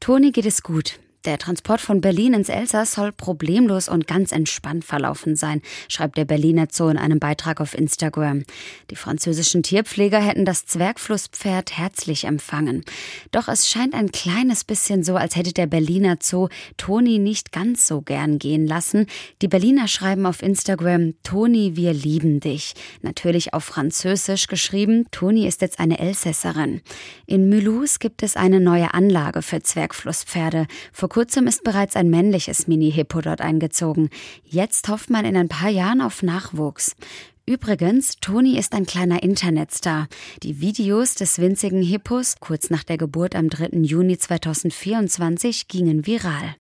Toni geht es gut. Der Transport von Berlin ins Elsass soll problemlos und ganz entspannt verlaufen sein, schreibt der Berliner Zoo in einem Beitrag auf Instagram. Die französischen Tierpfleger hätten das Zwergflusspferd herzlich empfangen. Doch es scheint ein kleines bisschen so, als hätte der Berliner Zoo Toni nicht ganz so gern gehen lassen. Die Berliner schreiben auf Instagram: Toni, wir lieben dich. Natürlich auf Französisch geschrieben. Toni ist jetzt eine Elsässerin. In Mulhouse gibt es eine neue Anlage für Zwergflusspferde. Vor kurzem ist bereits ein männliches Mini-Hippo dort eingezogen. Jetzt hofft man in ein paar Jahren auf Nachwuchs. Übrigens, Toni ist ein kleiner Internetstar. Die Videos des winzigen Hippos kurz nach der Geburt am 3. Juni 2024 gingen viral.